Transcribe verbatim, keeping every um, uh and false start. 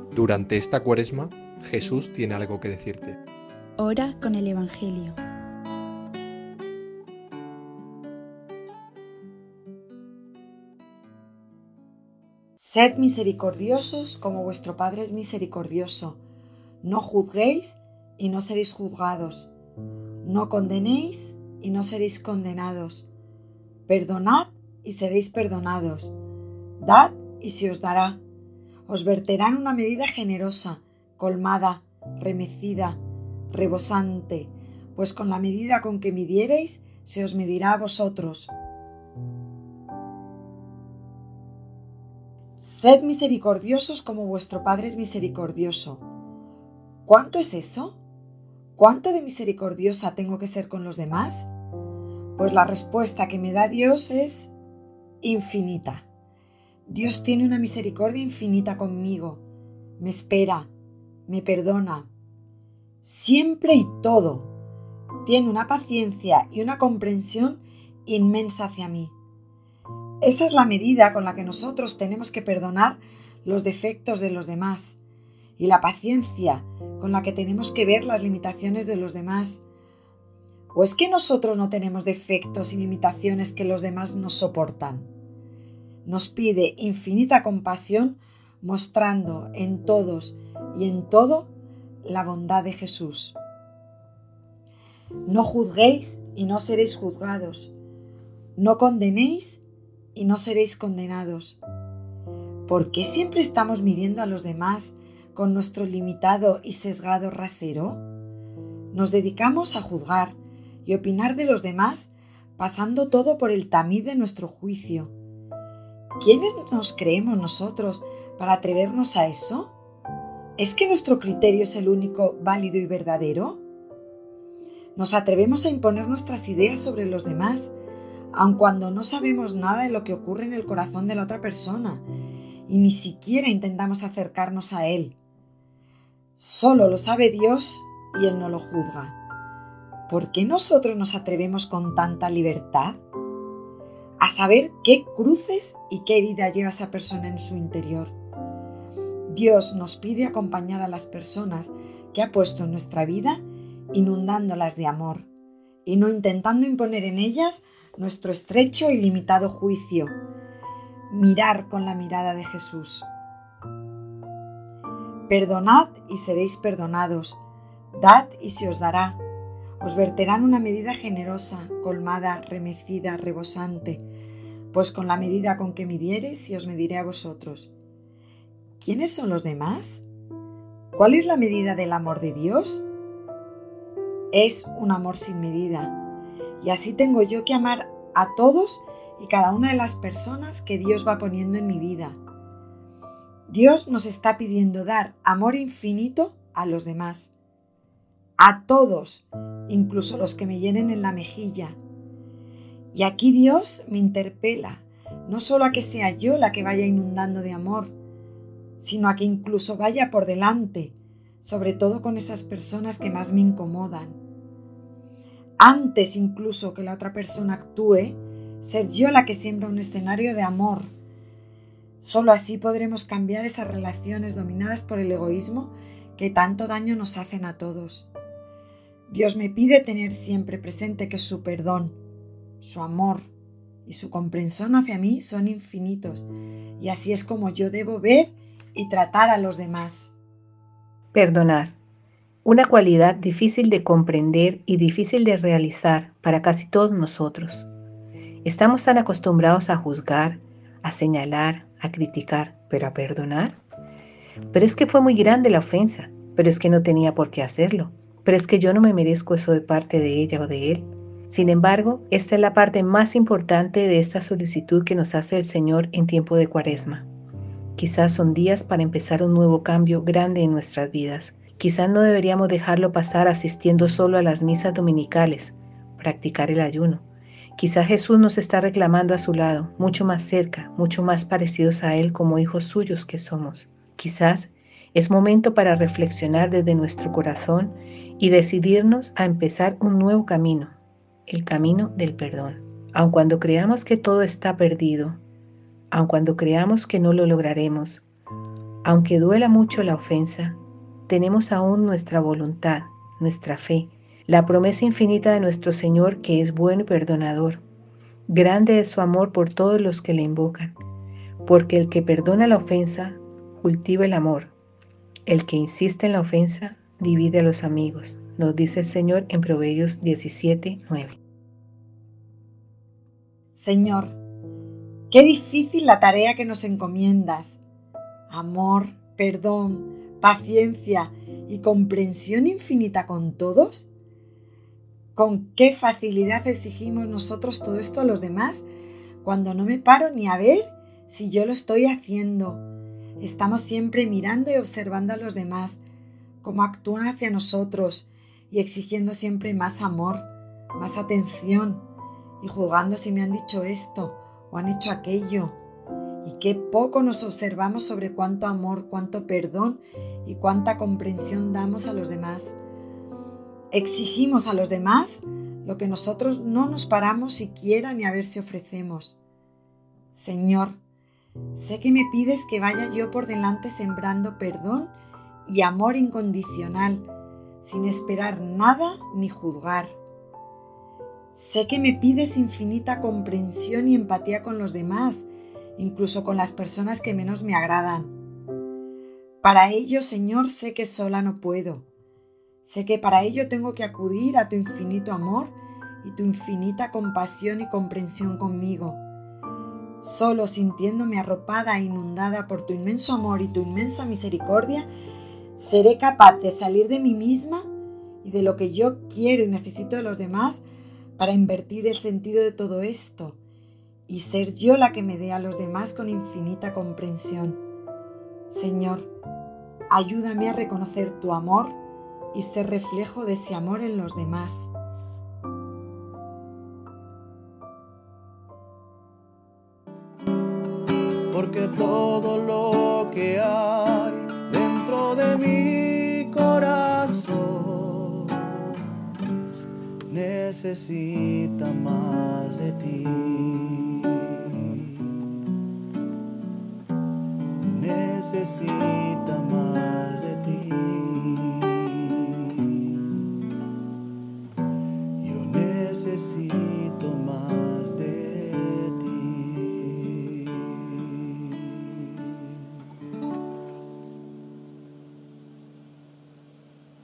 Durante esta Cuaresma, Jesús tiene algo que decirte. Ora con el Evangelio. Sed misericordiosos como vuestro Padre es misericordioso. No juzguéis y no seréis juzgados. No condenéis y no seréis condenados. Perdonad y seréis perdonados. Dad y se os dará. Os verterán una medida generosa, colmada, remecida, rebosante, pues con la medida con que midiereis, se os medirá a vosotros. Sed misericordiosos como vuestro Padre es misericordioso. ¿Cuánto es eso? ¿Cuánto de misericordiosa tengo que ser con los demás? Pues la respuesta que me da Dios es infinita. Dios tiene una misericordia infinita conmigo. Me espera, me perdona. Siempre y todo. Tiene una paciencia y una comprensión inmensa hacia mí. Esa es la medida con la que nosotros tenemos que perdonar los defectos de los demás y la paciencia con la que tenemos que ver las limitaciones de los demás. ¿O es que nosotros no tenemos defectos y limitaciones que los demás nos soportan? Nos pide infinita compasión, mostrando en todos y en todo la bondad de Jesús. No juzguéis y no seréis juzgados. No condenéis y no seréis condenados. ¿Por qué siempre estamos midiendo a los demás con nuestro limitado y sesgado rasero? Nos dedicamos a juzgar y opinar de los demás, pasando todo por el tamiz de nuestro juicio. ¿Quiénes nos creemos nosotros para atrevernos a eso? ¿Es que nuestro criterio es el único válido y verdadero? Nos atrevemos a imponer nuestras ideas sobre los demás, aun cuando no sabemos nada de lo que ocurre en el corazón de la otra persona y ni siquiera intentamos acercarnos a él. Solo lo sabe Dios y Él no lo juzga. ¿Por qué nosotros nos atrevemos con tanta libertad a saber qué cruces y qué herida lleva esa persona en su interior? Dios nos pide acompañar a las personas que ha puesto en nuestra vida, inundándolas de amor y no intentando imponer en ellas nuestro estrecho y limitado juicio. Mirar con la mirada de Jesús. Perdonad y seréis perdonados. Dad y se os dará. Os verterán una medida generosa, colmada, remecida, rebosante, pues con la medida con que midiereis se os mediré a vosotros. ¿Quiénes son los demás? ¿Cuál es la medida del amor de Dios? Es un amor sin medida. Y así tengo yo que amar a todos y cada una de las personas que Dios va poniendo en mi vida. Dios nos está pidiendo dar amor infinito a los demás. A todos, incluso los que me hieren en la mejilla. Y aquí Dios me interpela, no solo a que sea yo la que vaya inundando de amor, sino a que incluso vaya por delante, sobre todo con esas personas que más me incomodan. Antes incluso que la otra persona actúe, ser yo la que siembra un escenario de amor. Solo así podremos cambiar esas relaciones dominadas por el egoísmo que tanto daño nos hacen a todos. Dios me pide tener siempre presente que su perdón, su amor y su comprensión hacia mí son infinitos, y así es como yo debo ver y tratar a los demás. Perdonar. Una cualidad difícil de comprender y difícil de realizar para casi todos nosotros. Estamos tan acostumbrados a juzgar, a señalar, a criticar, pero a perdonar. Pero es que fue muy grande la ofensa, pero es que no tenía por qué hacerlo, pero es que yo no me merezco eso de parte de ella o de él. Sin embargo, esta es la parte más importante de esta solicitud que nos hace el Señor en tiempo de Cuaresma. Quizás son días para empezar un nuevo cambio grande en nuestras vidas. Quizás no deberíamos dejarlo pasar asistiendo solo a las misas dominicales, practicar el ayuno. Quizás Jesús nos está reclamando a su lado, mucho más cerca, mucho más parecidos a Él como hijos suyos que somos. Quizás es momento para reflexionar desde nuestro corazón y decidirnos a empezar un nuevo camino, el camino del perdón. Aun cuando creamos que todo está perdido, aun cuando creamos que no lo lograremos, Aunque duela mucho la ofensa, tenemos aún nuestra voluntad, nuestra fe, la promesa infinita de nuestro Señor que es bueno y perdonador. Grande es su amor por todos los que le invocan, porque el que perdona la ofensa, cultiva el amor. El que insiste en la ofensa, divide a los amigos, nos dice el Señor en Proverbios diecisiete, nueve. Señor, qué difícil la tarea que nos encomiendas. Amor, perdón, paciencia y comprensión infinita con todos. ¿Con qué facilidad exigimos nosotros todo esto a los demás cuando no me paro ni a ver si yo lo estoy haciendo? Estamos siempre mirando y observando a los demás, cómo actúan hacia nosotros y exigiendo siempre más amor, más atención y juzgando si me han dicho esto o han hecho aquello. Y qué poco nos observamos sobre cuánto amor, cuánto perdón y cuánta comprensión damos a los demás. Exigimos a los demás lo que nosotros no nos paramos siquiera ni a ver si ofrecemos. Señor, sé que me pides que vaya yo por delante sembrando perdón y amor incondicional, sin esperar nada ni juzgar. Sé que me pides infinita comprensión y empatía con los demás, incluso con las personas que menos me agradan. Para ello, Señor, sé que sola no puedo. Sé que para ello tengo que acudir a tu infinito amor y tu infinita compasión y comprensión conmigo. Solo sintiéndome arropada e inundada por tu inmenso amor y tu inmensa misericordia, seré capaz de salir de mí misma y de lo que yo quiero y necesito de los demás para invertir el sentido de todo esto y ser yo la que me dé a los demás con infinita comprensión. Señor, ayúdame a reconocer tu amor y ser reflejo de ese amor en los demás. Porque todo lo que hay dentro de mi corazón necesita más de ti. Necesita